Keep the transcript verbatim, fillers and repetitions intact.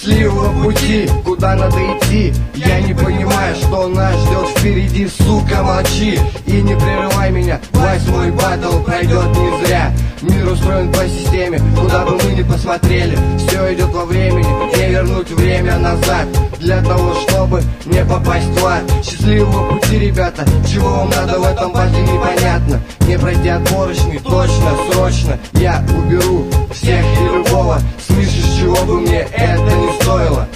счастливого пути, куда надо идти. Я не понимаю, что нас ждет впереди, сука, молчи и не прерывай меня. Восьмой батл пройдет не зря. Мир устроен по системе, куда бы мы ни посмотрели. Все идет во времени, не вернуть время назад. Для того, чтобы не попасть в ад. Счастливого пути, ребята, чего вам надо в этом батле непонятно. Не пройти отборочный, точно, срочно я уберу всех и любого. Слышишь, чего бы мне это не стоило.